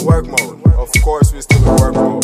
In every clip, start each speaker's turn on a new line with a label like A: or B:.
A: work mode. Of course, we still in work mode.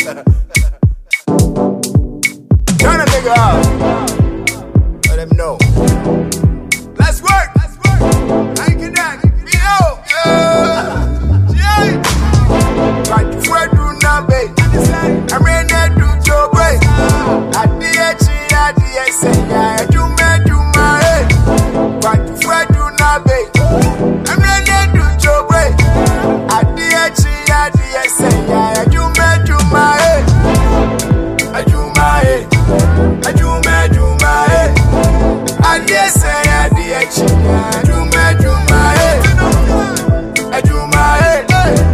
A: Turn a nigga out. Let them know. Let's work. I can that. We know. Yeah. Right to work, do not pay. I ran that do your way. I did say, I do my head. Right to work, do not pay. I ran that do your way. I did say, I do my head. I do my head. I do my head. I did say, I do my head. I do my head.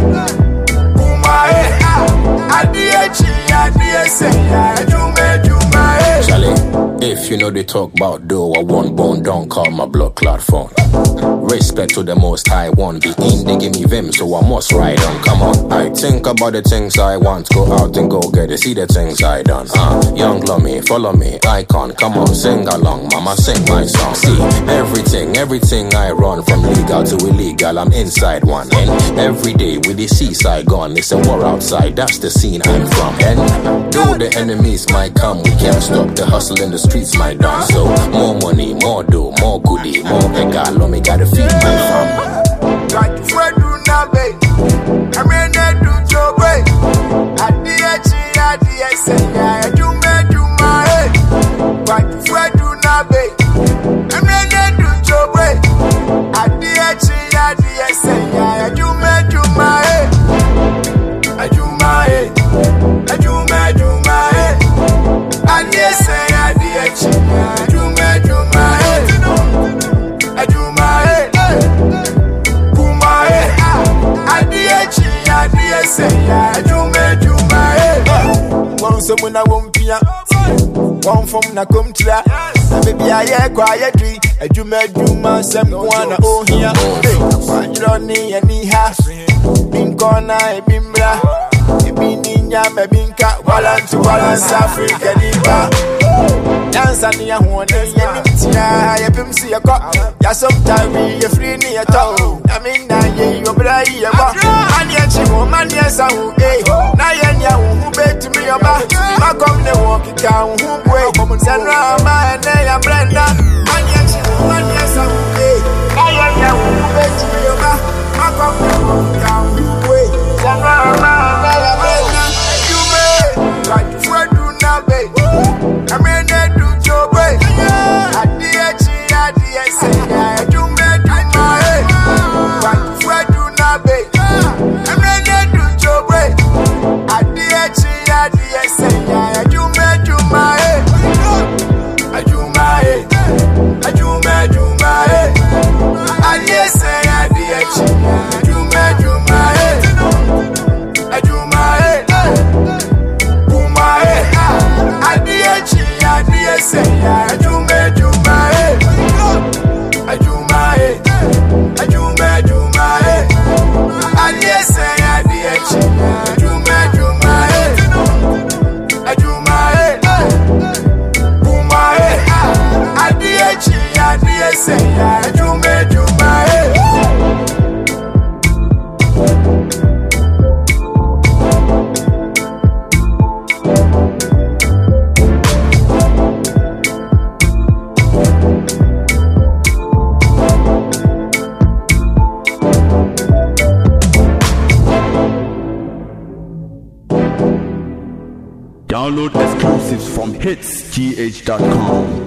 B: Charlie, if you know they talk about dough, I want bone, don't call my blood clot phone. Respect to the most high one, be in, they give me vim, so I must ride on. Come on, I think about the things I want, go out and go get it, see the things I done. Young lummy, follow me, icon, come on, sing along, mama, sing my song. See, everything I run, from legal to illegal, I'm inside one. And every day with the seaside gone, it's a war outside, that's the scene I'm from. And though the enemies might come, we can't stop the hustle in the streets, my done. So more money, more dough, more goodie, more megalo, me gotta feed my fam.
A: Like the word do not pay. I ran that do your way. I did say, I do my head. Like the word do not pay. I ran that do your way. I did say, I do my head. I do my head. I do my head. I did say, I do my head. I do my head. I say, I do my head. One someone I won't be one from na come to that. Baby, I hear quiet tree. I do my some one oh here. You don't need any house. Been corner, been bra. Been ninja, been cat, balance Africa, dance and ya one ya pim see a cop. Ya sometimes you free near toe. I mean, you bra ya ba. And yet you woman, yes, I will gay. Now ya who bet to me about. I come the walking down who way. Send round my and then Brenda. And yet you woman, yes, I will gay. Now ya who bet to me about. I come the walking down who way. Send round my and then Brenda. You may like the word do not pay. I mean, that do your way. I did say, I do my head. But if I do not pay, I mean, that do your way. I did say, I do my head. I do my head. I do my head. I did say, I do my head. I do my head. My head. I did say, I do my head. I do my head. I do my head. I did say, I do my head. I do my head. My head. I did say, I do my head.
C: Download exclusives from hitsgh.com.